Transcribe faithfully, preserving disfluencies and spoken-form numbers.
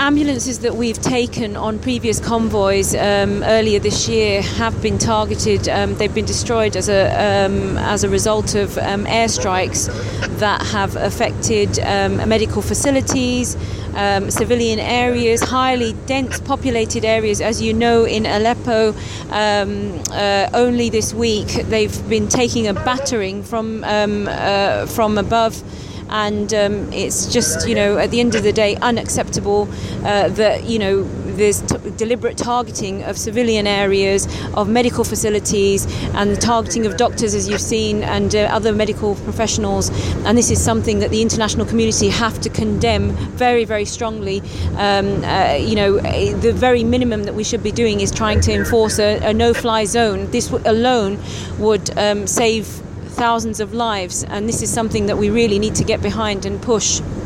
ambulances that we've taken on previous convoys um, earlier this year have been targeted. Um, they've been destroyed as a um, as a result of um, airstrikes that have affected um, medical facilities, um, civilian areas, highly dense populated areas. As you know, in Aleppo, um, uh, only this week they've been taking a battering from um, uh, from above. And um, it's just, you know, at the end of the day, unacceptable uh, that, you know, there's t- deliberate targeting of civilian areas, of medical facilities, and the targeting of doctors, as you've seen, and uh, other medical professionals. And this is something that the international community have to condemn very, very strongly. Um, uh, you know, the very minimum that we should be doing is trying to enforce a, a no-fly zone. This w- alone would um, save thousands of lives, and this is something that we really need to get behind and push.